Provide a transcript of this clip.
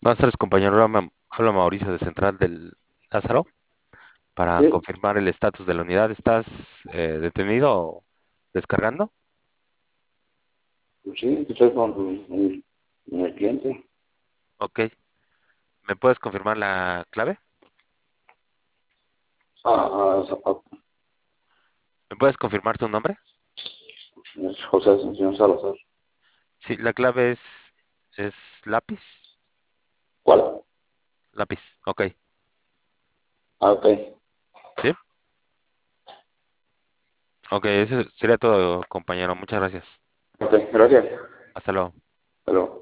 Buenas tardes, compañero. Habla Mauricio de Central del Lázaro para Sí, confirmar el estatus de la unidad. ¿Estás detenido o descargando? pues sí, estoy con el cliente. Ok. ¿Me puedes confirmar la clave? Zapato. ¿Me puedes confirmar tu nombre? Es José Ascensión Salazar. Sí, la clave es lápiz. ¿Cuál? Lápiz. Ok. Ok. ¿Sí? Ok, eso sería todo, compañero. Muchas gracias. Ok, gracias. Hasta luego. Hasta luego.